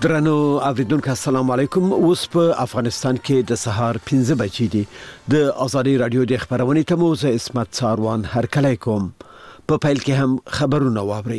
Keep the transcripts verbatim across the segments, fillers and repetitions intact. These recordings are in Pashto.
درنو اوریدونکو السلام علیکم. اوس په افغانستان کې د سهار پنځه بجې دي. د ازادي رادیو د خبرونې ته مو زه اسمت ساروان هرکلی کوم. په پیل کې هم خبرونه واورئ.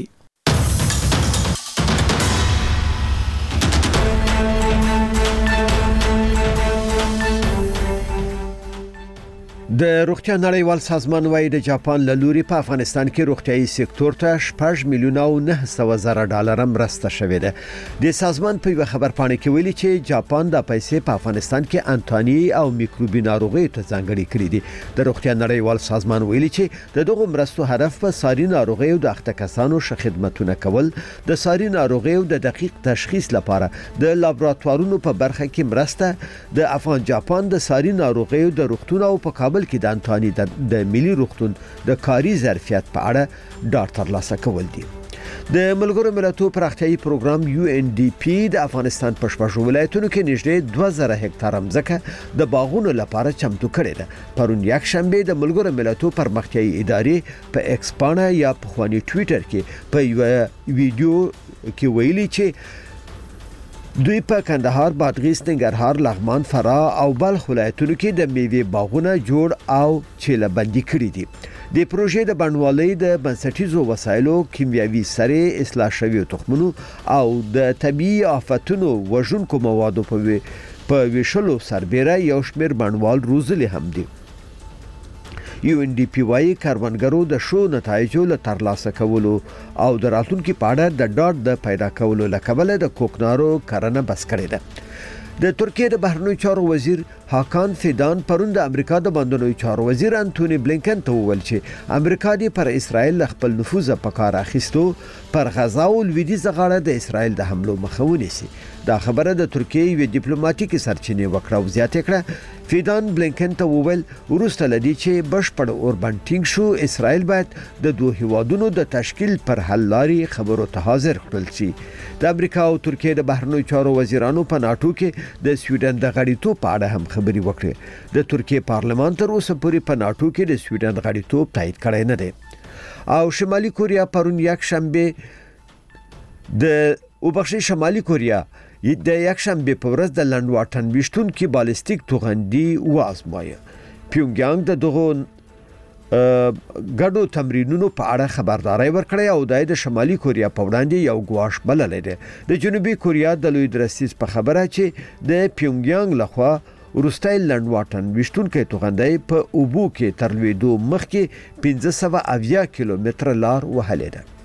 د روغتیا نړیوال سازمان وايي د جاپان له لوري په افغانستان کې روغتيایي سکتور ته شپږ میلیونه او نه سوه زره ډالر مرسته شوې ده. د سازمان په یو خبرپاڼه کې ویلي چې جاپان د پیسې په افغانستان کې انټاني او میکروبي ناروغي ته ځانګړي کړې دي. د روغتیا نړیوال سازمان ویلي چې د دغه مرستو هدف په ساري ناروغي او د اخته کسانو ښه خدمتونه کول، د ساري ناروغي او د دقیق تشخیص لپاره د لابراتوارونو په برخه کې مرسته، د افغان جاپان د ساري ناروغي او د روغتون او په کابل کې د انټاني د ملي روغتون د کاري ظرفیت په اړه ډاټا ترلاسه کول دي. د ملګرو ملتونو پراختیايي پروګرام یو ان ډي پی د افغانستان په شپږو ولایتونو کې نږدې دوه زره هکتار ځمکه د باغونو لپاره چمتو کړې ده. پرون یک شنبه د ملګرو ملتونو پرمختیايي ادارې په ایکس پاڼه یا په خواني ټوئیټر کې په یو ویډیو کې ویلي چې دوی په کندهار، بادغیس، ننګرهار، لغمان، فراه او بلخ ولایتونو کې د میوې باغونه جوړ او چیله بندي کړي دي. د پروژې د بڼوالۍ د بنسټیزو وسایلو، کیمیاوي سرې، اصلاح شویو تخمونو او د طبيعي آفتونو وژونکو موادو په په ویشلو سربېره یو شمېر بڼوال روزلي هم دي. یو ان ډي پی وايي کاروانګرو د شو نتایجو له ترلاسه کولو او د راتلونکو په اړه د ډاټ د پیدا کولو لکبل د کوکنارو کرنه بس کړې ده. د ترکیه د بهرنیو چارو وزیر هاکان فیدان پرون د امریکا د بهرنیو چارو وزیر انټونی بلینکن ته وویل چې امریکا دی پر اسرائیل خپل نفوذ په کار اخیستو پر غزا او لویدیځ غاړه د اسرائیل د حملو مخه ونیسي. دا خبره د ترکیه یو ډیپلوماټیک سرچینې وکړه او زیاته کړه. فیدان بلینکن ته وویل ورسته لدی چې بشپړ اوربند ټینګ شو، اسرائیل باید د دوه هیوادونو د تشکیل پر حل لاري خبرو ته حاضر کړل شي. د امریکا او ترکیه د بهرنیو چارو وزیرانو په ناتو کې د سویډن د غړیتوب په اړه هم خبري وکړه. د ترکیه پارلمان تر اوسه پورې په ناتو کې د سویډن غړیتوب تایید کړی نه دی. او شمالي کوریا پرون یک شنبه د وبخښي شمالي کوریا د یک شنبه په ورځ د لندواټن وشتون کې بالستیک توغندي وازمایه. پیونګیانګ د دغه ګډو تمرینونو په اړه خبرداري ورکړې او د شمالي کوریا په وړاندې یو ګواښ بللې ده. د جنوبي کوریا د لوی درستیز په خبره چې د پیونګیانګ لخوا ورستای لندواټن وشتون کې توغندي په اوبو کې تر لویدو مخکې پنځه سوه اویا کیلومتر لار وهلې ده.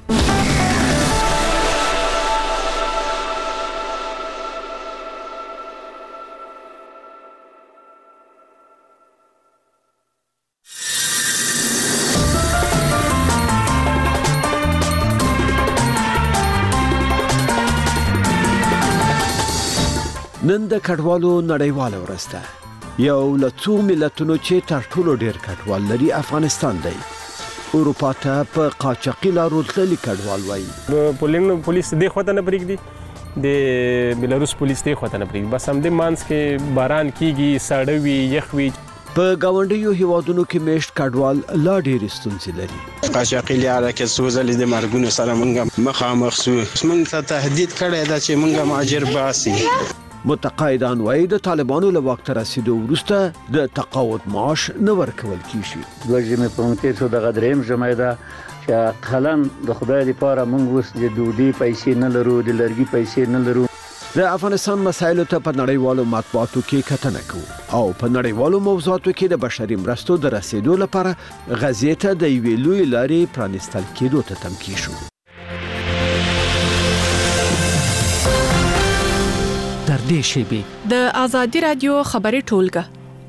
نن د کډوالو نړیواله ورځ ده. یو له څو ملتونو چې تر ټولو ډیر کډوال لري افغانستان دی. اروپا ته په قاچاقي لارو تللي کډوال وایي. پولینډ پولیس د خواته نه پرېږدي، د بلاروس پولیس د خواته نه پرېږدي. بس هم د مانس کې باران کیږي، ساړه وي، یخ وي. په گاونډیو هیوادونو کې میشت کډوال لا ډیر ستونزې لري. قاچاقي لاره کې سوزلې د مرګونو سره مونږ مخامخ سو. مونږ ته تهدید کړی دا چې مونږ ماجر باسي. متقاعدان وايي د طالبانو له وخت رسیدو وروسته د تقاعد معاش نه ورکول کیږي. دوی مې په مونږ ته د غدریم جمعه ده چې خلن د خدای لپاره مونږ اوس د دوډي پیسې نه لرو، د لرګي پیسې نه لرو. د افغانستان مسایلو ته په نړیوالو مطبوعاتو کې کتنه کوو او په نړیوالو موضوعاتو کې د بشري مرستو د رسیدو لپاره غزې ته د یوې لوی لارې پرانستل کېدو ته تمکی شو. تر دې شیبې د ازادي رادیو خبري ټولګه.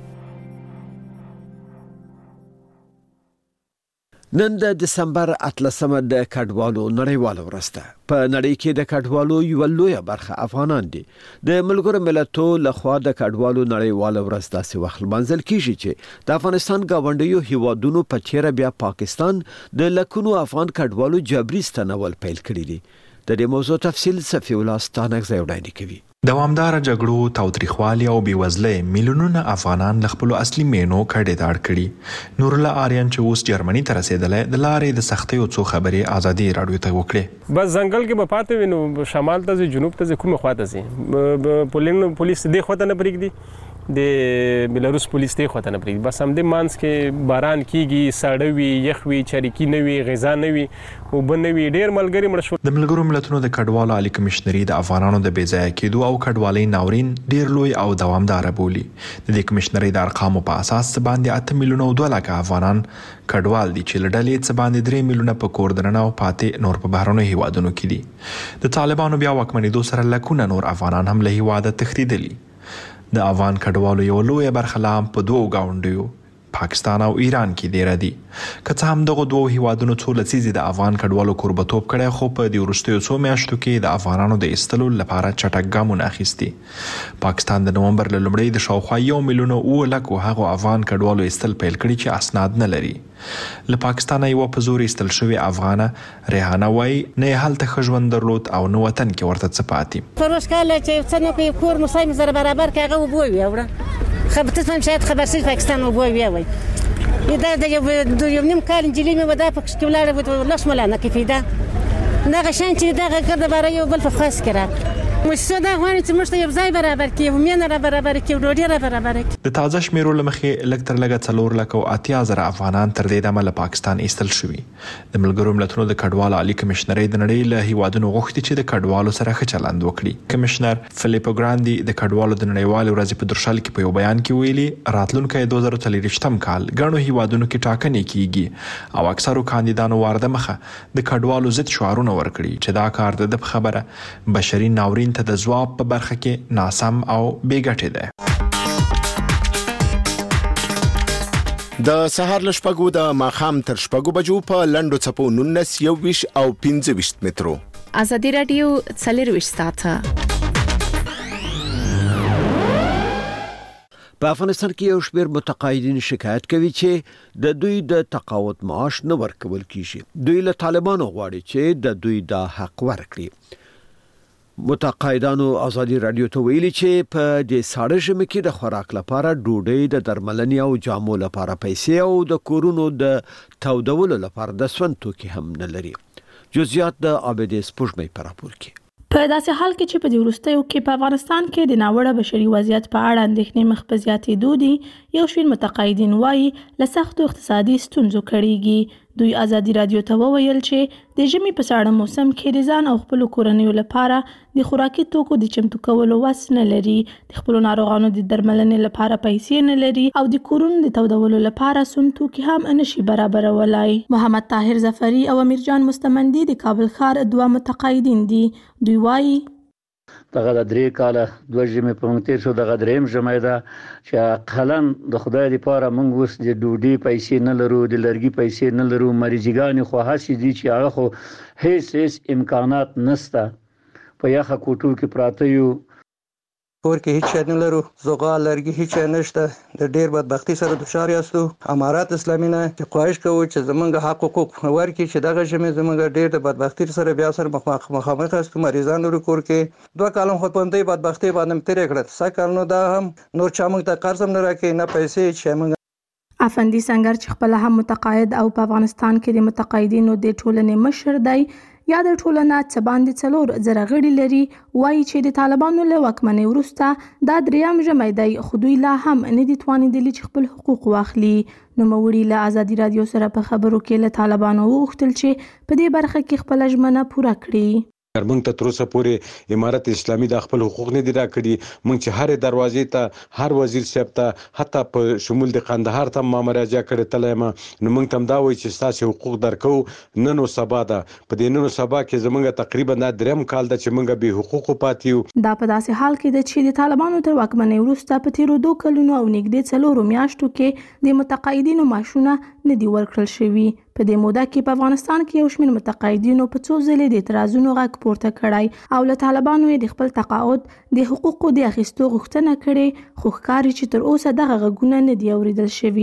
نن د دسمبر اتلسمه د کډوالو نړیواله ورځ ده. په نړۍ کې د کډوالو یو لوی برخه افغانان دي. د ملګرو ملتونو لخوا د کډوالو نړیواله ورځ داسې وخت منځل کیږي چې د افغانستان گاونډیو هیوادونو په چیرې بیا پاکستان د لکونو افغان کډوالو جبري ستنول پیل کړی دي. د دې موضوع تفصیل صفی الله ستانک زیوډای کوي. دوامدار جګړو، تاوتریخوالي او بېوزلۍ میلیونونه افغانان له خپلو اصلي مینو کډې ته اړ کړي. نور الله آریان چې اوس جرمني ته رسېدلی د لارې د سختیو څو خبرې ازادي راډیو ته وکړې. بس ځنګل کې به پاتې وي نو شمال ته ځي، جنوب ته ځي، کومه خوا ته ځي. پولیس دې خوا ته نه پرېږدي، د بلاروس پولیس دې خوا ته نه پرېږدي. بس همدې منځ کې باران کېږي، ساړه وي، یخ وي، چریکي نه وي، غذا نه وي، اوبه نه وي، ډېر ملګري مړه شول. د ملګرو ملتونو د کډوالو عالي کمشنري د افغانانو د بې ځایه کېدو او کډوالۍ ناورین ډیر لوی او دوامدار بولي. د دې کمشنري د ارقامو په اساس باندې اته میلیونه او دوه لکه افغانان کډوال دي چې لړلې څه باندې درې میلیونه په کور دننه او پاتې نور په بهرنیو هیوادونو کې دي. د طالبانو بیا واکمنېدو سره لکونه نور افغانان هم له هیواده تښتېدلي. د افغان کډوالو یو لوی برخه لا په دوو ګاونډیو پاکستان او ایران کې ډیر دي. که څه هم دغه دوه هیوادونو څو لسیزې د افغان کډوالو کوربتوب کړی، خو په دې وروستیو څو میاشتو کې د افغانانو د ایستلو لپاره چټک ګامونه اخیستي. پاکستان د نومبر له لومړۍ د شاوخوا یو میلیون او لکو هغو افغان کډوالو ایستل پیل کړي چې اسناد نه لري. له پاکستانه یو په زور ایستل شوی افغانه ریحانه وایي نه یې هلته ښه ژوند درلود او نه وطن کې ورته څه پاتې. فروش کاله چې څه نه کوي کور مو سایم زره برابر کې هغه وبوي وړه خبرتون شاید خبر سي پاکستان وبوي وي دا د یو نیم کال انجلي مې ودا په کې ولاړ لاس مولانا کې پیدا نه غشان چې دا کړه برای یو بل په خاص کړه مشته دا غواړي چې موږ ته یو ځای برابر کړي، ومنه را برابر کړي، ډوډۍ را برابر کړي. د تازه شمیرو له مخې لږ تر لږه څلور لکه او اتیا زره افغانان تر دې دمه له پاکستان ایستل شوي. د ملګرو ملتونو د کډوالو عالي کمشنرۍ د نړۍ له هیوادونو غوښتي چې د کډوالو سره ښه چلند وکړي. کمشنر فلیپو ګراندي د کډوالو د نړیوالې ورځې په درشل کې په یو بیان کې ویلي راتلونکی دوه زره څلوېښتم کال ګڼو هیوادونو کې ټاکنې کیږي او اکثرو کاندیدانو وارده مخه د کډوالو ضد شعارونه ورکړي چې دا کار د خبره بشري ناورین ته د ځواب په برخه کې ناسم او بې ګټې ده. د سهار له شپږو د ماښام تر شپږو بجو په لنډو څپو نولس، یوویشت او پنځه ویشت مترو. ازادي راډیو څلرویشت ساعته. په افغانستان کې یو شمېر متقاعدین شکایت کوي چې د دوی د تقاعد معاش نه ورکول کیږي. دوی له طالبانو غواړي چې د دوی د حق ورکړي. متقاعدانو ازادي رادیو ته ویلي چې په دې ساړه ژمي کې د خوراک لپاره ډوډۍ، د درملنې او جامو لپاره پیسې او د کورونو د تودولو لپاره د سون توکي هم نه لري. جزئیات د عابد سپوږمۍ په راپور کې. په داسې حال کې چې په دې وروستیو کې په افغانستان کې د ناوړه بشري وضعیت په اړه اندېښنې مخ په زیاتېدو دي، یو شمېر متقاعدین وایي له سختو اقتصادي ستونزو کړېږي. دوی ازادي رادیو ته وویل چې د ژمي په ساړه موسم کې د ځان او خپلو کورنیو لپاره د خوراکي توکو د چمتو کولو وس نه لري، د خپلو ناروغانو د درملنې لپاره پیسې نه لري او د کورونو د تودولو لپاره سون توکي هم نشي برابرولای. محمد طاهر ظفري او امیر جان مستمندي د کابل ښار دوه متقاعدین دي. دوی وایي دغه د درې کاله دوه ژمې په موږ تېر شو، دغه درېیم ژمی ده چې اقلن د خدای لپاره موږ اوس د ډوډۍ پیسې نه لرو، د لرګي پیسې نه لرو، مریضګانې خو هسې دي چې هغه خو هیڅ هیڅ امکانات نشته، په یخه کوټو کې پراته یو، کور کې هیڅ شی نه لرو، زغال لرګي هیڅ شی نشته، د ډېر بدبختي سره دچار یاستو. امارات اسلامي نه چې خواهش کوو چې زمونږ حق حقوق ورکړي چې دغه ژمې زمونږ ډېر د بدبختي سره بیا سره مخامخ یاستو. مریضان لرو کور کې دوه کاله خو په همدې بدبختي باندې مې تېرې کړل، سږ کال نو دا هم نور چا موږ ته قرض هم نه راکوي نه پیسې هیڅ شی. موږ افندي سنگر چې خپله هم متقاعد او په افغانستان کې د متقاعدینو د ټولنې مشر دی، یا د ټولنه څه باندې څلور زره غړي لري، وایي چې د طالبانو له واکمنۍ وروسته دا درېیم ژمی دی، خو دوی لا هم نه دي توانېدلي چې خپل حقوق واخلي. نوموړي له ازادي رادیو سره په خبرو کې له طالبانو وغوښتل چې په دې برخه کې خپله ژمنه پوره کړي. موږ ته تر اوسه پورې امارت اسلامي د خپل حقوق نه دي راکړي. موږ چې هر دروازې ته هر وزیر صاحب ته حتی په شمول د قندهار ته ما مراجعه کړې تللی ما، نو موږ ته هم دا وایي چې ستاسې حقوق درکو نن و سبا ده. په دې نن و سبا کې زموږ تقریبا دا درېیم کال ده چې موږ بې حقوقو پاتې یو. دا په داسې حال کې ده چې د طالبانو تر واکمنۍ وروسته په تېرو دوه کلونو او نږدې څلورو میاشتو کې د متقاعدینو معاشونه نه دي ورکړل شوي. په دې موده کې په افغانستان کې یو شمېر متقاعدینو په څو ځلې د اعتراضونو غږ پورته کړی او له طالبانو یې د خپل تقاعد د حقوقو د اخیستو غوښتنه کړې، خو ښکاري چې تر اوسه دغه غږونه نه دي اورېدل شوي.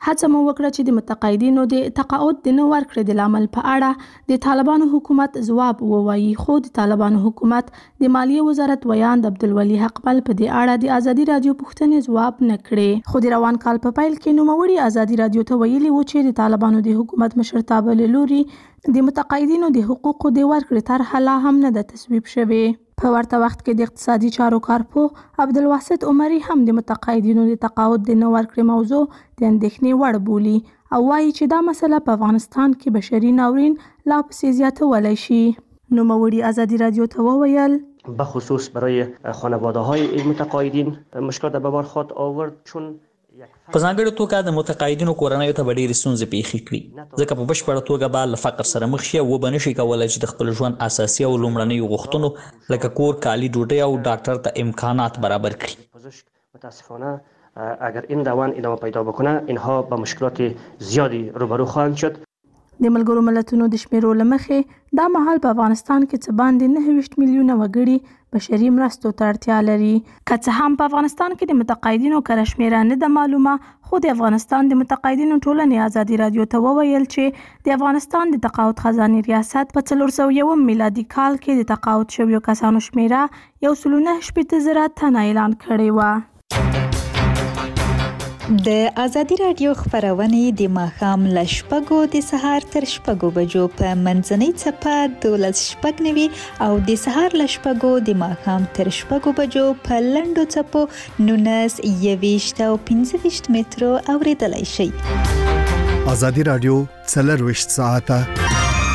هڅه مو وکړه چې د متقاعدینو د تقاعد د نه ورکړې د لامل په اړه د طالبانو حکومت ځواب ووایي، خو د طالبانو حکومت د مالیې وزارت ویاند عبدالولي حقمل په دې اړه د ازادي رادیو پوښتنې ځواب نه کړې. خو د روان کال په پیل کې نوموړي ازادي رادیو ته ویلي و چې د طالبانو د حکومت مشرتابه له لوري د متقاعدینو د حقوقو د ورکړې طرحه لا هم نه ده تصویب شوې. په ورته وخت کې د اقتصادي چارو کارپوه عبدالواسط عمري هم د متقاعدینو د تقاعد د نه ورکړې موضوع د اندېښنې وړ بولي او وایي چې دا مسله په افغانستان کې بشري ناورین لا پسې زیاتولی شي. نوموړي ازادي رادیو ته وویل بخصوص برای خانواده های این متقاعدین مشکلات به بار خواهد آورد، چون په ځانګړې توګه د متقاعدینو کورنیو ته به ډېرې ستونزې پیښې کړي، ځکه په بشپړه توګه به له فقر سره مخ شي او وبه نشي کولی چې د خپل ژوند اساسي او لومړنیو غوښتنو لکه کور، کالي، ډوډۍ او ډاکټر ته امکانات برابر کړي. متاسفانه اگر این روند ادامه پیدا بکنه اینها با مشکلات زیادی روبرو خواهند شد. د ملګرو ملتونو د شمیرو له مخې دا مهال په افغانستان کې څه باندې نهه ویشت میلیونه وګړي بشري مرستو ته اړتیا لري. که څه هم په افغانستان کې د متقاعدینو کره شمیره نه ده معلومه، خو د افغانستان د متقاعدینو ټولنې ازادي رادیو ته وویل چې د افغانستان د تقاعد خزانې ریاست په څلور سوه یوم میلادي کال کې د تقاعد شویو کسانو شمیره یو سل و نهه شپېته زره تنه اعلان کړې وه. د ازادي رادیو خبرونه د ماښام له شپږو د سهار تر شپږو بجو په منځنۍ څپه دولس شپږ نوي او د سهار له شپږو د ماښام تر شپږو بجو په لنډو څپو نولس یویشت او پنځه ویشت مترو اوریدلای شئ. ازادي رادیو څلرویشت ساعته.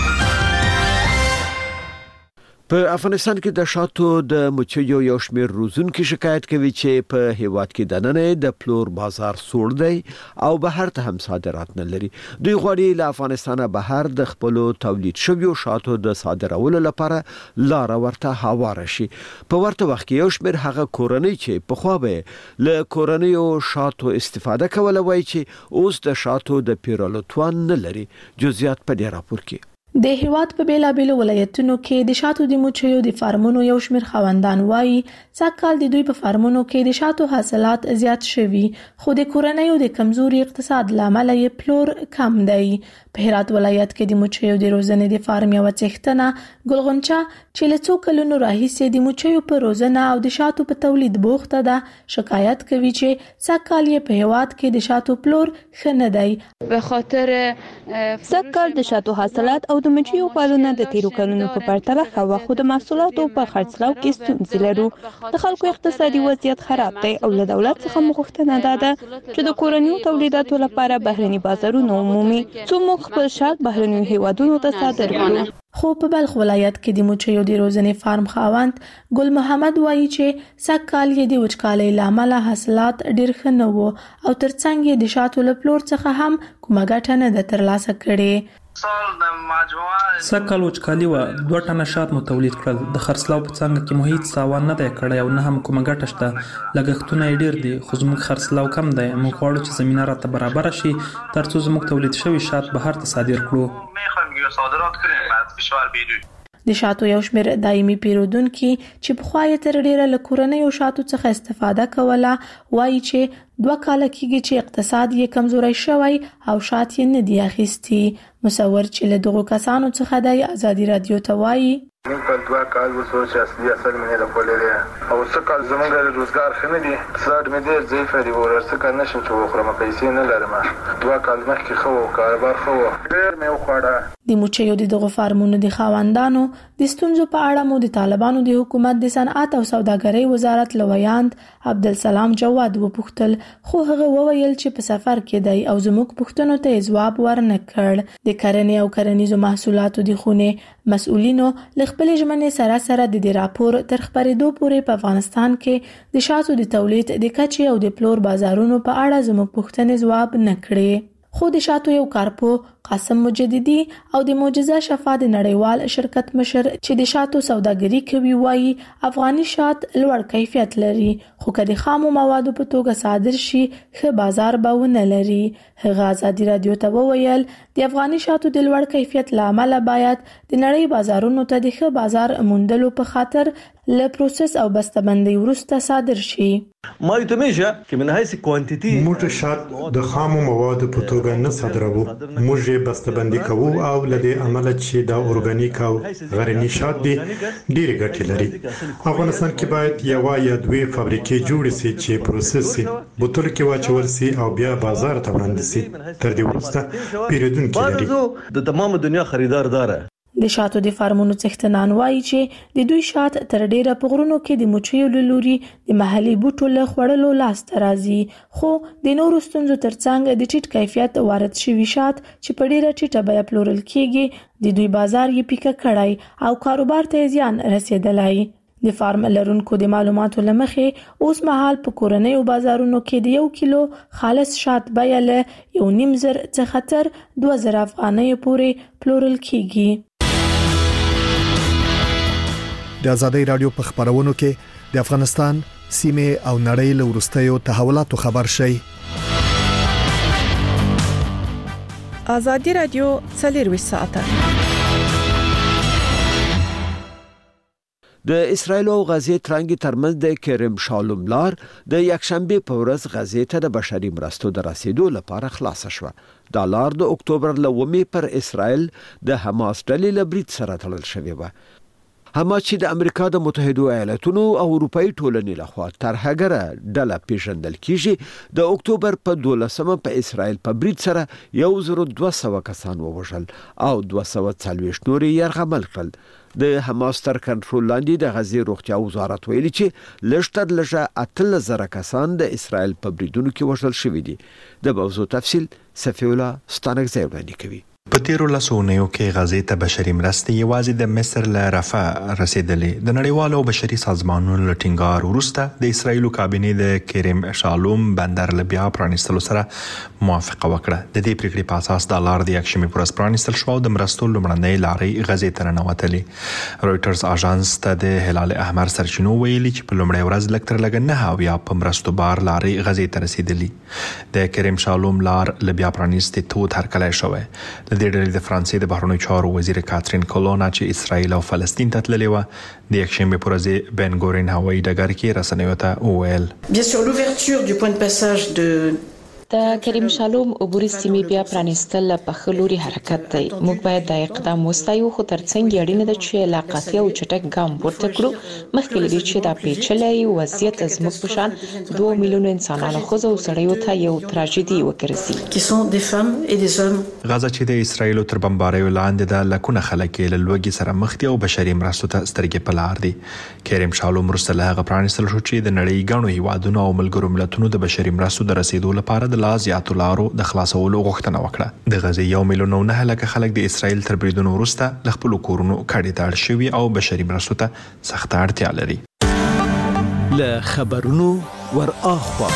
په افغانستان کې د شاتو د مچیو یو شمېر روزونکي شکایت کوي چې په هیواد کې دننه د پلور بازار سوړ دی او بهر ته هم صادرات نه لري. دوی غواړي له افغانستانه بهر د خپل تولید شویو شاتو د صادرولو لپاره لار ورته هواره شي. په ورته وخت کې یو شمېر هغه کورنۍ چې په خو به له کورنیو شاتو استفاده کوله وایي چې اوس د شاتو د پیرلو توان نه لري. جزئیات په دې راپور کې. د هیواد په بیلابیلو ولایتونو کې د شاتو د مچیو د فارمونو یو شمېر خاوندان وایي سږکال د دوی په فارمونو کې د شاتو حاصلات زیات شوي، خو د کورنیو د کمزوري اقتصاد له امله یې پلور کم دی. په هرات ولایت کې د مچیو د روزنې د فارم یوه څښتنه ګلغنچه چې له څو کلونو راهیسې د مچیو په روزنه او د شاتو په تولید بوخته ده شکایت کوي چې سږکال یې په هیواد کې د شاتو پلور ښه نه دی. به خاطر سږکال د شاتو حاصلات او د مچیو پالونه د تیرو کلونو په پرتله ښه وه، خو د محصولاتو په خرڅلاو کې ستونزې لرو. د خلکو اقتصادي وضعیت خراب دی او له دولت څخه مو غوښتنه دا ده چې د کورنیو تولیداتو لپاره بهرني بازارونه ومومي څو موږ خپل شات بهرنیو هیوادونو ته صادر کړو. خو په بلخ ولایت کې د مچیو د روزنې فارم خاوند ګل محمد وایي چې سږکال یې د وچکالۍ له امله حاصلات ډېر ښه نه وو او ترڅنګ یې د شاتو له پلور څخه هم کومه ګټه نه ده ترلاسه کړې. سږکال وچکالي وه، دوه ټنه شات مو تولید کړل. د خرڅلاو په څانګه کې مو هیڅ تاوان نه دی کړی او نه هم کومه ګټه شته. لګښتونه یې ډېر دي خو زموږ خرڅلاو کم دی. موږ غواړو چې زمینه راته برابره شي ترڅو زموږ تولید شوي شات بهر ته صادر کړو. د شاتو یو شمېر دایمي پیرودونکي چې پخوا یې تر ډېره له کورنیو شاتو څخه استفاده کوله وایي چې دوه کاله کېږي چې اقتصاد یې کمزوری شوی او شات یې نه دي اخیستي. مصور چې له دغو کسانو څخه دی ازادي رادیو ته وایي موږ په دوه کال وسو چې اصلي اصل مې د خولې دی او څه کال زمونږ د روزګار ښه نه دي. اقتصاد مې ډېر ضعیف دی او څه کار نشم چې وخورم، پیسې نه لرم. دوه کال مخکې ښه و، کاروبار ښه و، ډېر مې وخوړه. د مچیو د دغو فارمونو د خاوندانو د ستونزو په اړه مو د طالبانو د حکومت د صنعت او سوداګرۍ وزارت له ویاند عبدالسلام جواد وپوښتل، خو هغه وویل چې په سفر کې دی او زموږ پوښتنو ته یې ځواب ورنه کړ. د کرنې او کرنیزو محصولاتو د خونې مسؤلینو له خپلې ژمنې سره سره د دې راپور تر خپرېدو پورې په افغانستان کې د شاتو د تولید د کچې او د پلور بازارونو په اړه زموږ پوښتنې ځواب نه کړې. خو د شاتو یو کارپو قاسم مجددي او د معجزه شفا د نړیوال شرکت مشر چې د شاتو سوداګري کوي وایي افغاني شات لوړ کیفیت لري خو کله خامو موادو په توګه صادر شي ښه بازار به ونه لري. هغه ازادي رادیو ته وویل د افغاني شاتو د لوړ کیفیت لامل باید د نړۍ بازارونو ته د ښه بازار موندلو په خاطر له پروسس او بسته‌بندۍ وروسته صادر شي. ما یتمیشه که من حیث کوانتیتی موږ شات د خامو موادو په توګه نه صادروو، موږ یې بسته‌بندي کوو او لدې عمله چې دا اورګانیک او غرنی شات دي ډېر ګټې لري. افغانستان کې باید یو یا دوه فابریکې جوړې شي چې پروسس شي، بوتل کې واچول شي او بیا بازار ته وړاندې شي. تر دې وروسته پیرودونکي لري. د تمام دنیا خریدار داره. د شاتو د فارمونو څښتنان وایي چې د دوی شات تر ډیره په غرونو کې د مچیو له لوري د محلي بوټو له خوړلو لاسته راځي، خو د نورو ستونزو ترڅنګ د ټیټ کیفیت وارد شوي شات چې په ډیره ټیټه بیه پلورل کیږي د دوی بازار یې پیکه کړی او کاروبار ته زیان رسیدلی. د فارم لرونکو د معلوماتو لمخې اوس مهال په کورنیو بازارونو کې د یو کیلو خالص شات بیه له یو نیم زر څخه تر دوه زره افغانیو پورې پلورل کیږي. د آزادۍ رادیو په خبرونو کې د افغانستان سیمه او نړۍ له وروستیو تحولاتو خبر شي. آزادۍ رادیو څلور ساعته د اسرایل او غزې ترانګي ترمنځ د کریم شالوم لار د یکشنبه په ورځ غزې ته د بشري مرستو د رسیدو لپاره خلاص شوه. دا لار د اکتوبر لومې پر اسرایل د حماس ډلې له برید سره تړل شوې و. حماس چې د امریکا د متحده ایالاتونو او اروپאי ټولنې لخوا ترهګره ډله پیژندل کیږي د اکتوبر په دولسمه په اسرایل په برید سره یو زر دوه سوه کسان ووژل او دوه سوه څلوېښت نور یې یرغمل کړل. د حماس تر کنټرول لاندې د غزې روغتیا وزارت ویلي چې لږ تر لږه اتلس زره کسان د اسرایل په بریدونو کې وژل شوي دي. د موضوع تفصیل صفی الله ستانکزی وړاندې کوي. په تیرو لسو اونیو کې غزې ته بشري مرستې یوازې د مصر له رفح رسیدلې. د نړیوالو بشري سازمانونو له ټینګار وروسته د اسرایل کابینې د کریم شالوم بندر له بیا پرانیستلو سره موافقه وکړه. د دې پریکړې په اساس د لار د یکشنبه پر ورځ پرانیستل شو او د مرستو لومړنۍ لارې غزې ته ننوتلې. رويټرز اژانس ته د هلال احمر سرچینو ویلي چې په لومړۍ ورځ لږ تر لږه نه اویا په مرستو بار لارې غزې ته رسیدلې. د کریم شالوم لار له بیا پرانیستې تود هرکلی شوی. د دې ډلې د فرانسې د بهرنیو چارو وزیر کاترین کولونا چې اسرائیل او فلسطین ته تللې و د یکشنبه پر ورځ بن ګورین هوایي ډګر کې رسنیو ته وویل Bien sûr l'ouverture du point de passage de د کریم شالوم عبوري سیمې بیا پرانیستل په خلوري حرکت دی. موږ باید د اقدام وستایو خو ترڅنګ اړینه ده چې لاقاتي او چټک ګام پورته کړو مخکې لري چې دا پیچلې وضعیت زموږ په شان دوه میلیونه انسانانو خو زو سړیو ته یو تراژیدي وکړسي. qui sont des femmes et des hommes. غزه چې د اسرایل تر بمباریو لاندې د لکونه خلک له لوګي سره مخ دي او بشري مرستو ته سترګې په لار دي. کریم شالوم رسله غ پرانیستل شو چې د نړۍ غاڼو هیوادونو او ملګرو ملتونو د بشري مرستو د رسیدو لپاره د لا زیاتو لارو د خلاصولو غوښتنه وکړه. د غزې یو میلیون او نه لک خلک د اسرایل تر بریدونو وروسته ل خپل کورونو کډې ته اړ شوي او بشري مرستو ته سخت اړتیا لري. له خبرونو ور اخوا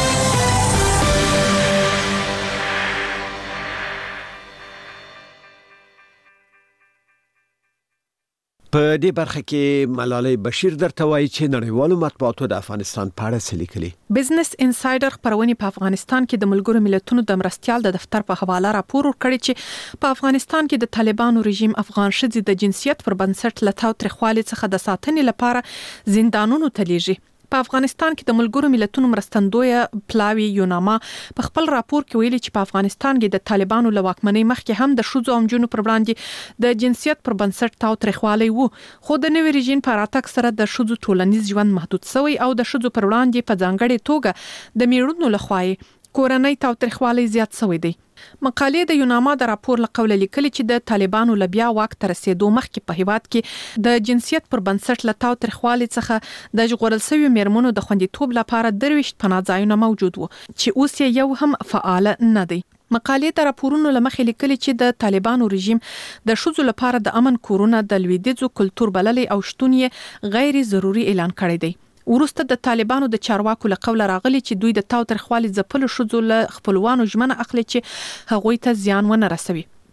په دې برخه کې ملالۍ بشیر درته وایي چې نړیوالو مطبوعاتو د افغانستان په اړه څه لیکلي. بزنس انسایډر خبرونه په افغانستان کې د ملګرو ملتونو د مرستيال د دفتر په حواله راپور ورکړی چې په افغانستان کې د طالبانو رژیم افغان ښځې د جنسیت پر بنسټ لټاو ترخوالي څخه د ساتنې لپاره زندانونو ته لیږي. په افغانستان کې د ملګرو ملتونو مرستندوی پلاوی یوناما په خپل راپور کې ویلي چې په افغانستان کې د طالبانو له واکمنۍ مخکې هم د شوزو او جنونو پر وړاندې د جنسیت پر بنسټ تاو ترخوالی وو، خو د نوي رژیم په راتګ سره د شوزو ټولنیز ژوند محدود شوی او د شوزو پر وړاندې په ځانګړي توګه د میړونو لخوا کورنۍ تاو ترخوالی زیات شوی دی. مقالې د یوناما د راپور لقوله لیکلي چې د طالبانو لبیا واک تر رسیدو مخکې په هیواد کې د جنسیت پر بنسټ لټاو ترخوالي څخه د ژغورل شویو میرمنو د خوندیتوب لپاره درويشت پناهځایونه موجود وو چې اوس یو هم فعال نه دی. مقالې د راپورونو لمخې لیکلي چې د طالبانو رژیم د شوزو لپاره د امن کورونه د لویدیځو کلچر بللې او شتون یې غیر ضروري اعلان کړی دی. ورسته د طالبانو د چارواکو له قوله راغلي چې دوی د تاو ترخوالي ځپلو شوزو له خپلوانو ژمنه اخلي چې هغوی ته زیان ونه رسوي.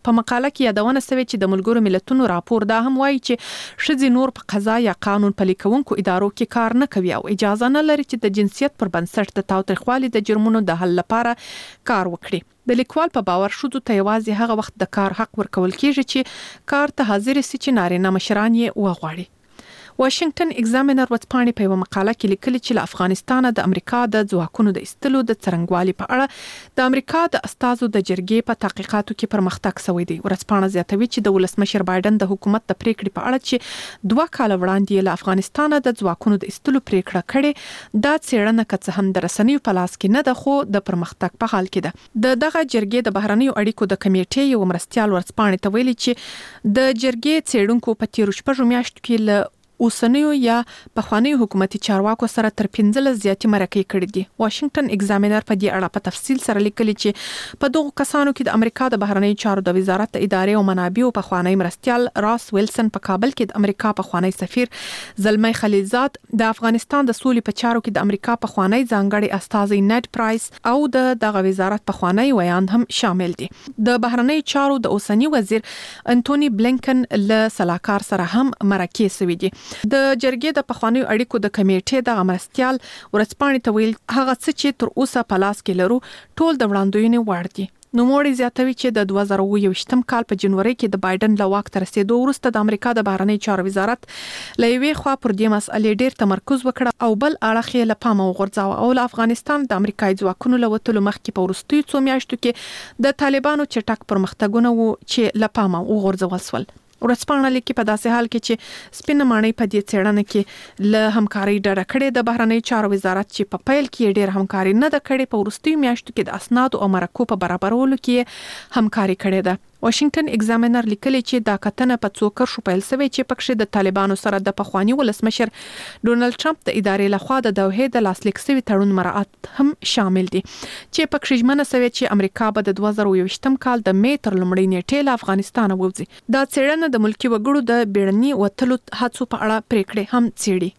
په مقاله کې یادونه شوې چې د ملګرو ملتونو راپور دا هم وایي چې ښځې نور په قضا یا قانون پلي کوونکو ادارو کې کار نه کوي او اجازه نه لري چې د جنسیت پر بنسټ د تاوتریخوالي د جرمونو د حل لپاره کار وکړي. د لیکوال په باور شوزو ته یوازې هغه وخت د کار حق ورکول کیږي چې کار ته حاضر سي چې نارینه مشران یې وغواړي. واشنگټن ایگزامینر ورځپاڼې په یو مقاله کې لیکلي چې له افغانستان د امریکا د ځواکونو د ایستلو د څرنګوالي په اړه د امریکا د استازو د جرګې په تحقیقاتو کې پرمختګ شوی دی. ورځپاڼه زیاتوي چې د ولسمشر بایدن د حکومت د پریکړې په اړه چې دوه کال وړاندې له افغانستان د ځواکونو د ایستلو پریکړه کړې دا څېړنه که څه هم د رسنیو په لاس کې نه ده خو د پرمختګ په حال کې ده. د دغه جرګې د بهرنیو اړیکو د کمیټې یو مرستیال ورځپاڼې ته ویلي چې د جرګې څېړونکو په تیرو شپږو میاشتو کې له اوسنیو یا پخوانیو حکومتي چارواکو سره تر پنځلس زیاتې مرکې کړې دي. واشنگټن ایگزامینر په دې اړه په تفصیل سره لیکلي چې په دغو کسانو کې د امریکا د بهرنیو چارو د وزارت د ادارې او منابعو پخوانی مرستیال راس ویلسن په کابل کې د امریکا پخوانی سفیر زلمی خلیلزاد، د افغانستان د سولې په چارو کې د امریکا پخوانی ځانګړي استازی نیډ پرایس او د دغه وزارت پخوانی ویاند هم شامل دي. د بهرنیو چارو د اوسنی وزیر انټونی بلینکن له سلاکار سره هم مرکې شوې دي. د جرګې د پخوانیو اړیکو د کمیټې د مرستیال ورځپاڼې ته ویل هغه څه چې تر اوسه په لاس کې لرو ټول د وړاندوینې وړ دي. نوموړي زیاتوي چې د دوه زره اووه یویشتم کال په جنوري کې د بایدن له واک ته رسیدو وروسته د امریکا د بهرنیو چارو وزارت له یوې خوا پر دې مسئلې ډېر تمرکز وکړ او بل اړخ یې له پامه وغورځاوه او له افغانستان د امریکایي ځواکونو له وتلو مخکې په وروستیو څو میاشتو کې د طالبانو چټک پرمختګونه وو چې له پامه وغورځول شول. ورځپاڼه لیکي په داسې حال کې چې سپینه ماڼۍ په دې څېړنه کې له همکاري ډډه کړې د بهرنیو چارو وزارت چې په پیل کې ډېر همکاري نه ده کړې په وروستیو میاشتو کې د اسنادو او مرکو په برابرولو کې همکاري کړې ده. واشنگټن ایگزامینر لیکلي چې دا کتنه په څو کرښو پیل شوې چې پکې د طالبانو سره د پخوانی ولسمشر ډونالد ټرمپ د ادارې لخوا د دوحې د لاسلیک شوي تړون مراعات هم شامل دي چې پکې ژمنه شوې چې امریکا به د دوه زره یوویشتم کال د می تر لومړۍ نیټې له افغانستان ووځي. دا څېړنه د ملکي وګړو د بیړني وتلو هڅو په اړه پریکړې هم څېړي.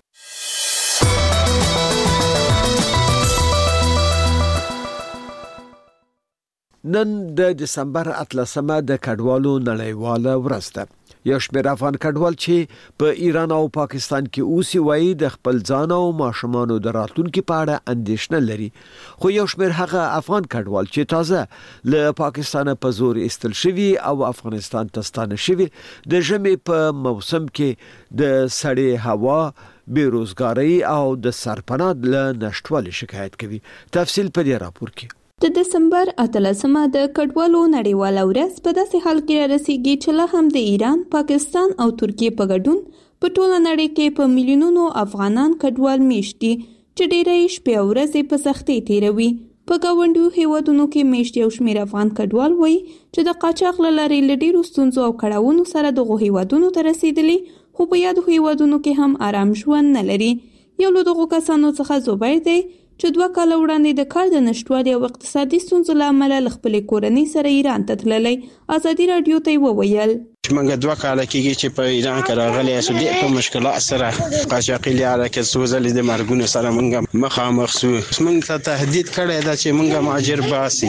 نن د دسمبر اتلسمه د کډوالو نړیواله ورځ ده. یو شمېر افغان کډوال چې په ایران او پاکستان کې اوسي وایي د خپل ځان او ماشومانو د راتلونکي په اړه اندېښنه لري. خو یو شمېر هغه افغان کډوال چې تازه له پاکستان په زور ایستل شوي او افغانستان ته ستانه شوي د ژمي په موسم کې د سړې هوا، بیروزګاری او د سرپناه له نشټوالي شکایت کوي. تفصیل په دې راپور کې. د دسمبر اتلسمه د کډوالو نړیواله ورځ په داسې حال کې رارسیږي چې لا هم د ایران، پاکستان او ترکیې په ګډون په ټوله نړۍ کې په میلیونونو افغانان کډوال میشت دي چې ډېری شپې او ورځې په سختۍ تیروي. په ګاونډیو هیوادونو کې میشت یو شمېر افغان کډوال وایي چې د قاچاق له لارې له ډېرو ستونزو او کړاوونو سره دغو هیوادونو ته رسیدلي خو په یادو هیوادونو کې هم آرام ژوند نه لري. یو له دغو کسانو څخه زبیر دی چې دوه کاله وړاندې د کار د نشټوالي او اقتصادي ستونزو له امله له خپلې کورنۍ سره ایران ته تللی. ازادي راډیو ته یې وویل چې موږ دوه کاله کېږي چې په ایران کې راغلي یو ډېر په مشکلات سره قاچاقي لاره کې څو ځلې د مرګونو سره موږ مخامخ شو. موږ ته تهدید کړی ده چې موږ مهاجر باسي.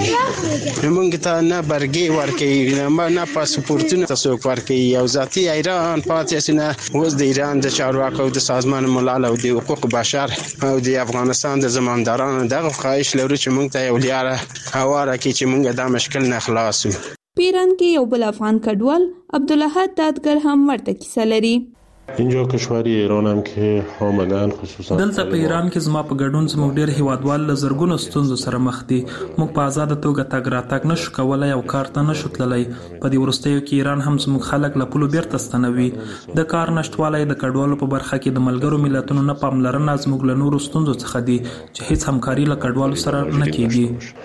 موږ ته نه برګې ورکوي نه پاسپورټونه ته څوک ورکوي. یو ذاتي ایران پاتې نه اوس د ایران د چارواکو د سازمان ملل او د حقوق بشر او د افغانستان د زمامدارانو دغه خواهش لرو چې موږ ته یو لاره هواره کړي چې موږ دا مشکل نه خلاص شو. په ایران کې یو بل افغان کډوال عبدالاحد دادگر هم ورته کیسه لري. اینجا کشور ایران هم که حامدن خصوصا دلته په ایران کې زما په ګډون زموږ ډېر هیوادوال له زرګونو ستونزو سره مخ دي. موږ په آزاده توګه تګ راتګ نشو کولای او کار ته نشو تللی. په دې وروستیو کې ایران هم زموږ خلک له پولو بیرته ستنوي. د کار نشټوالی د کډوالو په برخه کې د ملګرو ملتونو نه پاملرنه زموږ له نورو ستونزو څخه دي چې هیڅ همکاري له کډوالو سره نه کیږي.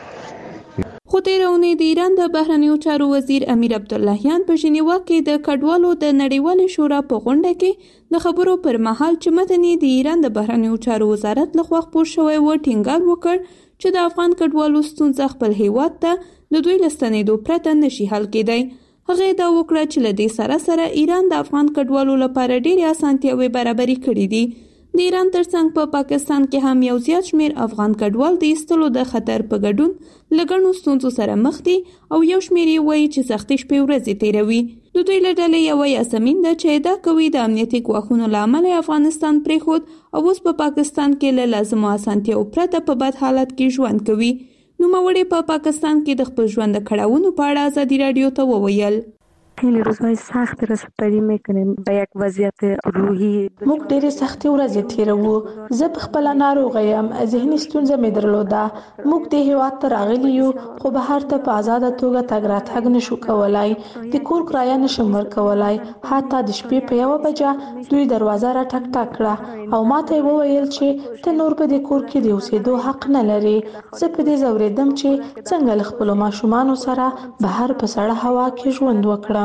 خو تېره اونۍ د ایران د بهرنیو چارو وزیر امیر عبداللهیان په ژنیوا کې د کډوالو د نړیوالې شورا په غونډه کې د خبرو پر مهال چې متن یې د ایران د بهرنیو چارو وزارت لخوا خپور شوی و ټینګار وکړ چې د افغان کډوالو ستونزه خپل هیواد ته د دوی له ستنېدو پرته نشي حل کېدی. هغه دا وکړه چې له دې سره سره ایران د افغان کډوالو لپاره ډېرې اسانتیاوې برابرې کړې دي. د ایران ترڅنګ په پا پاکستان کې هم یو زیات شمیر افغان کډوال د ایستلو د خطر په ګډون لګڼو ستونزو سره مخ دي او یو شمیر یې وایي چې سختي شپې ورځې تیروي. د دوی له ډلې یوه یاسمین ده چې ادعا کوي د امنیتي ګواښونو له امله افغانستان پرېښود او اوس په پا پاکستان کې له لازمو اسانتیاو پرته په بد حالت کې ژوند کوي. نوموړې په پا پاکستان کې د خپل ژوند د کړاوونو په اړه ازادي راډیو ته وویل. خیلی روزهای سخت رسپری میکنیم به یک وضعیت روحی. موږ ډېرې سختې ورځې تیروو. زه په خپله ناروغه یم، ذهني ستونزه مې درلوده. موږ دې هېواد ته راغلي یو خو بهر ته په ازاده توګه تګ راتګ نشو کولی. د کور کرایه نشم ورکولی. حتی د شپې په یوه بجه دوی دروازه را ټک ټک کړه او ما ته یې وویل چې ته نور په دې کور کې د اوسېدو حق نه لرې. زه په دې ځورېدم چې څنګه له خپلو ماشومانو سره بهر په سړه هوا کې ژوند وکړم.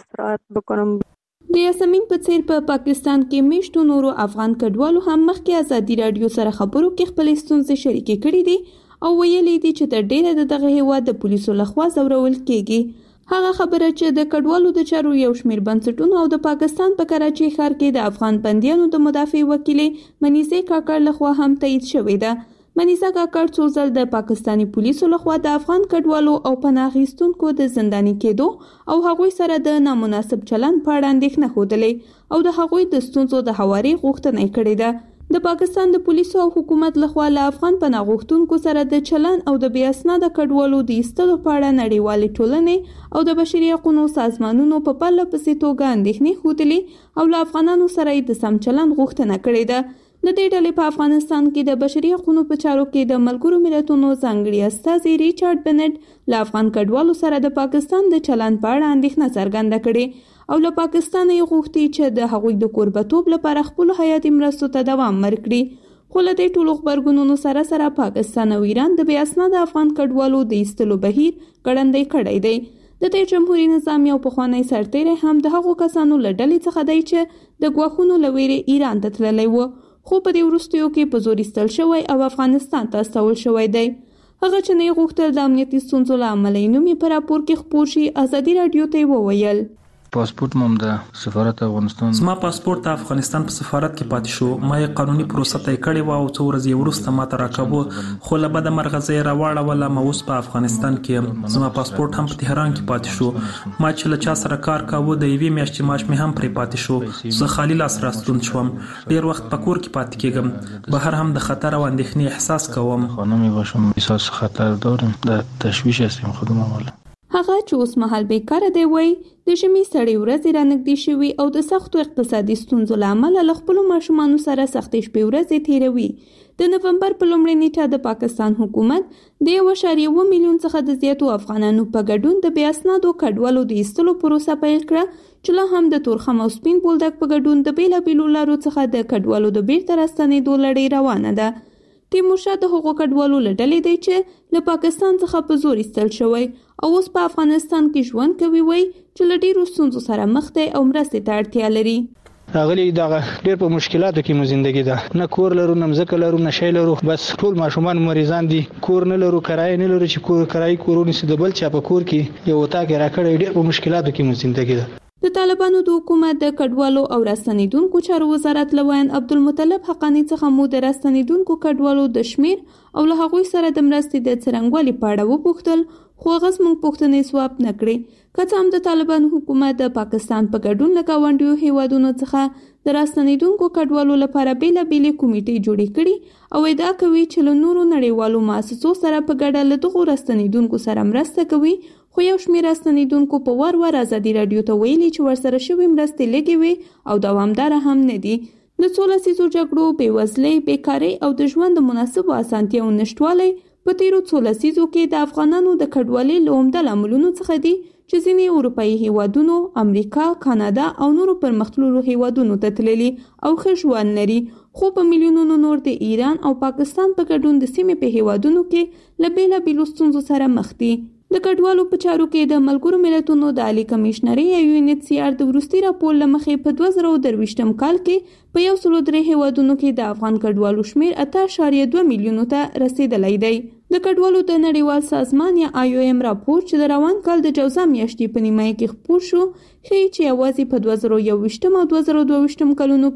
د یاسمین په څیر په پا پاکستان کې میشتو نورو افغان کډوالو هم مخکې ازادي راډیو سره خبرو کې خپلې ستونزې شریکې کړې دي او ویلي دي چې تر ډیره د دغه هیواد د پولیسو لخوا ځورول کیږي. هغه خبره چې د کډوالو د چارو یو شمیر بنسټونو او د پاکستان په کراچۍ ښار کې د افغان بندیانو د مدافع وکیلې منیزه کاکړ لخوا هم تایید شوې ده. منیزه کاکړ څو ځل د پاکستاني پولیسو لخوا د افغان کډوالو او پناه اخیستونکو د زنداني کېدو او هغوی سره د نامناسب چلند په اړه اندېښنه ښودلې او د هغوی د ستونزو د هواري غوښتنه یې کړې ده. د پاکستان د پولیسو او حکومت لخوا له افغان پناه غوښتونکو سره د چلند او د بې اسناده کډوالو د ایستلو په اړه نړیوالې ټولنې او د بشري حقوقو سازمانونو په پرله پسې توګه اندېښنې ښودلې او له افغانانو سره یې د سم چلند غوښتنه کړې ده. د دې ډلې په افغانستان کې د بشري حقوقو په چارو کې د ملګرو ملتونو ځانګړي استازي ریچارډ بنټ له افغان کډوالو سره د پاکستان د چلند په اړه اندېښنه څرګنده کړې او له پاکستان یې غوښتي چې د هغوی د کوربتوب لپاره خپلو حیاتي مرستو ته دوام ورکړي. خو له دې ټولو غبرګونونو سره سره پاکستان او ایران د بې اسناده افغان کډوالو د ایستلو بهیر ګړندی کړی دی. د دې جمهوریت نظام یو پخوانی سرتیری هم د هغو کسانو له ډلې څخه دی چې د ګواښونو له ویرې ایران ته تللی و خو په دې وروستیو کې په زور ایستل شوی او افغانستان ته استول شوی دی. هغه چې نه یې غوښتل د امنیتي ستونزو له امله یې نوم یې په راپور کې خپور شي ازادي راډیو ته یې وویل. پاسپورت مم د سفارت افغانستان زما پاسپورت د افغانستان په سفارت کې پاتې شو. ما یې قانوني پروسه طی کړې و او څو ورځې وروسته ما ته راکاوه خو له بده مرغه زه یې راواړوله. ما اوس په افغانستان کې یم. زما پاسپورت هم په تهران کې پاتې شو. ما چې له چا سره کار کاوه د یوې میاشتې معاش مې هم پرې پاتې شو. زه خالي لاس راستون شوم. ډېر وخت په کور کې پاتې کېږم. بهر هم د خطر او اندېښنې احساس کوم. خانم باشم احساس خطر دارم. د تشویش هستیم خودم حالا. هغه چې اوس مهال بیکاره دی وای د ژمي سړې ورځې رانږدې شوي او د سختو اقتصادي ستونزو له امله له خپلو ماشومانو سره سختې شپې ورځې تیروي. د نومبر په لومړۍ نیټه د پاکستان حکومت د یو اعشاریه اووه میلیون څخه د زیاتو افغانانو په ګډون د بې اسنادو کډوالو د ایستلو پروسه پیل کړه چې لا هم د تورخم او سپین بولدک په ګډون د بېلابېلو لارو څخه د کډوالو د بیرته راستنېدو لړۍ روانه ده. تیمورشاه د هغو کډوالو له ډلې دی چې له پاکستان څخه په زور ایستل شوی او اوس په افغانستان کې ژوند کوي وای چې له ډېرو ستونزو سره مخ دی او مرستې ته اړتیا لري. راغلي دغه ډېر په مشکلاتو کې مو ژوندۍ ده. نه کور لرو نه مځکه لرو نه شی لرو. بس ټول ماشومان مریضان دي. کور نه لرو کرایه نه لرو چې کور کرایي کورونه سي د بل چا په کور کې یو وتا کې راکړی. ډېر په مشکلاتو کې مو ژوندۍ ده. د طالبانو د حکومت د کډوالو او راستنیدونکو چارو وزارت لوین عبدالمطلب حقانی څخه مو د راستنیدونکو کډوالو د شمیر او له هغوی سره د مرستې د څرنګوالي په اړه وپوښتل خو هغه زموږ پوښتنې ځواب نه کړې. که څه هم د طالبانو حکومت د پاکستان په ګډون له ګاونډیو هیوادونو څخه د راستنیدونکو کډوالو لپاره بېلابېلې کمیټې جوړې کړي او ادعا کوي چې له نورو نړیوالو مؤسسو سره په ګډه له دغو راستنیدونکو سره مرسته کوي خو یو شمېر راستنیدونکو په وار وار ازادي راډیو ته ویلي چې ورسره شوې مرستې لږې وې او دوامداره هم نه دي. د څو لسیزو جګړو، بېوزلۍ، بېکارۍ او د ژوند د مناسبو اسانتیاوو نشتوالی په تیرو څو لسیزو کې د افغانانو د کډوالۍ له عمده لاملونو څخه دي چې ځینې اروپایي هیوادونو، امریکا، کاناډا او نورو پرمختللو هیوادونو ته تللي او ښه ژوند لري خو په میلیونونو نور د ایران او پاکستان په ګډون د سیمې په هیوادونو کې له بېلابېلو ستونزو سره مخ دي. د کډوالو په چارو کې د ملګرو ملتونو د عالی کمیشنرۍ یا یو ان ایچ سی آر د وروستي راپور له مخې په دوه زره درویشتم کال کې په یو سلو درې هیوادونو کې د افغان کډوالو شمیر اته اعشاریه دوه میلیونو ته رسیدلی دی. د کډوالو د نړیوال سازمان یا آی او ایم راپور چې د روان کال د جوزا میاشتې په نیمایي کې خپور شو ښیي چې یوازې په دوه زره یوویشتم او دوه زره دوه ویشتم کلونو کې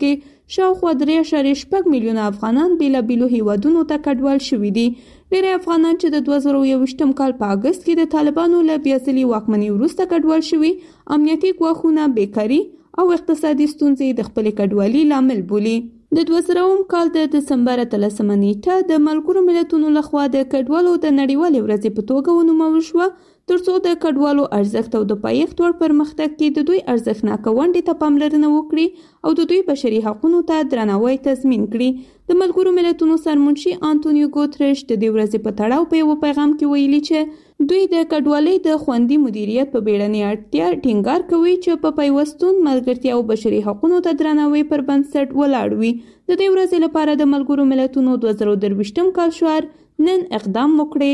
شاوخوا درې اعشاریه شپږ میلیونه افغانان بیلابیلو هیوادونو ته کډوال شوي دي. ډېری افغانان چې د دوه زره یوویشتم کال په اګست کې د طالبانو له بیا ځلي واکمنۍ وروسته کډوال شوي، امنیتي ګواښونه، بیکاري او اقتصادي ستونزې د خپلې کډوالۍ لامل بولي. د دوه زره اووم کال د دسمبر اتلسمه نیټه د ملګرو ملتونو لخوا د کډوالو د نړیوالې ورځې په توګه ونومول شوه، ترڅو د کډوالو ارزښت او د پایښت وړ پرمختګ کې د دوی ارزښتناکه ونډې ته پاملرنه وکړي او د دوی بشري حقونو ته درناوی تضمین کړي. د ملګرو ملتونو سرمنشي انټونیو ګوتریش د دې ورځې په تړاو په یو پیغام کې ویلي چې دوی د کډوالۍ د خوندي مدیریت په بیړنۍ اړتیا ټینګار کوي چې په پیوستون، ملګرتیا او بشري حقونو ته درناوی پر بنسټ ولاړ وي. د دې ورځې لپاره د ملګرو ملتونو دوه زره درویشتم کال شعار نن اقدام وکړئ